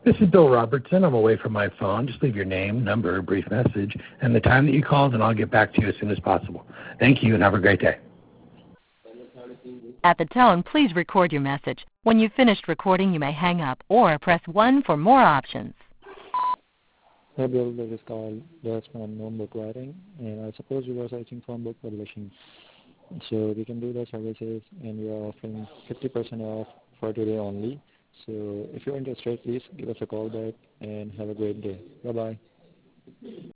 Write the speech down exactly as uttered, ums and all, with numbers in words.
This is Bill Robertson. I'm away from my phone. Just leave your name, number, a brief message, and the time that you called, and I'll get back to you as soon as possible. Thank you, and have a great day. At the tone, please record your message. When you've finished recording, you may hang up or press one for more options. Hey Bill, this is Carl. That's from Known Book Writing, and I suppose you were searching for book publishing. So we can do the services, and we are offering fifty percent off for today only. So if you're interested, please give us a call back and have a great day. Bye-bye.